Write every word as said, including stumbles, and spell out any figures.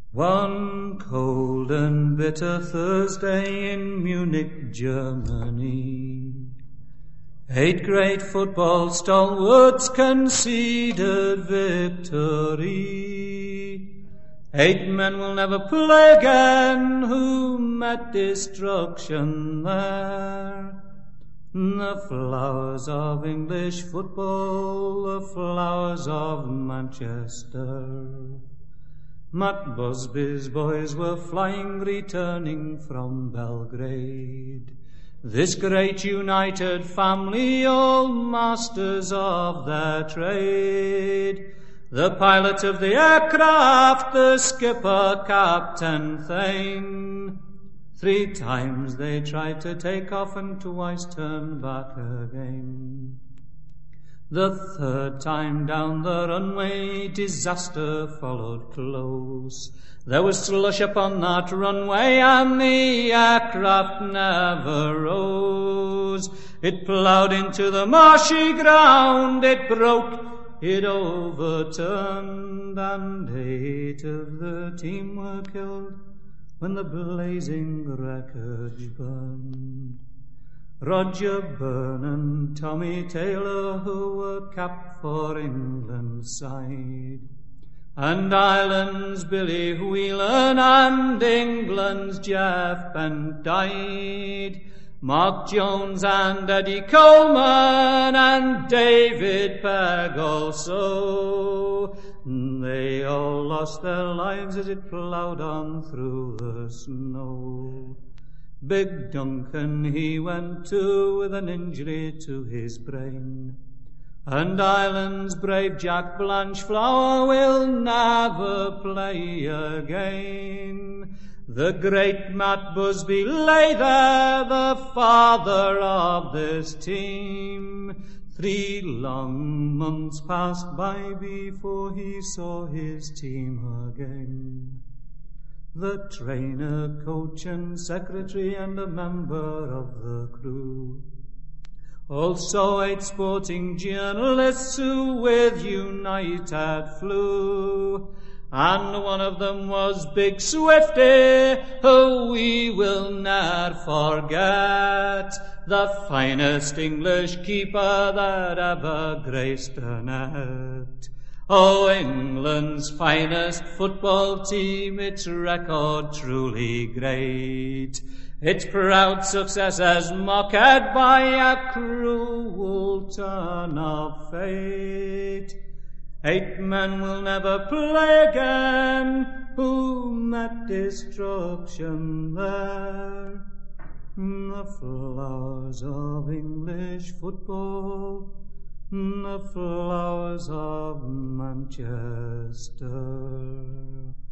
One cold and bitter Thursday in Munich, Germany, eight great football stalwarts conceded victory. Eight men will never play again who met destruction there. The flowers of English football, the flowers of Manchester. Matt Busby's boys were flying, returning from Belgrade. This great united family, all masters of their trade. The pilot of the aircraft, the skipper, Captain Thane. Three times they tried to take off and twice turned back again. The third time down the runway, disaster followed close. There was slush upon that runway and the aircraft never rose. It ploughed into the marshy ground, it broke, it overturned, and eight of the team were killed when the blazing wreckage burned. Roger Byrne and Tommy Taylor, who were capped for England's side, and Ireland's Billy Whelan and England's Jeff Bent died. Mark Jones and Eddie Coleman and David Pegg also, they all lost their lives as it ploughed on through the snow. Big Duncan he went to with an injury to his brain, and Ireland's brave Jack Blanchflower will never play again. The great Matt Busby lay there, the father of this team. Three long months passed by before he saw his team again. The trainer, coach and secretary and a member of the crew. Also eight sporting journalists who with United flew. And one of them was Big Swifty, who we will ne'er forget, the finest English keeper that ever graced a net. Oh, England's finest football team, its record truly great. Its proud success is mocked by a cruel turn of fate. Eight men will never play again who met destruction there. The flowers of English football, the flowers of Manchester.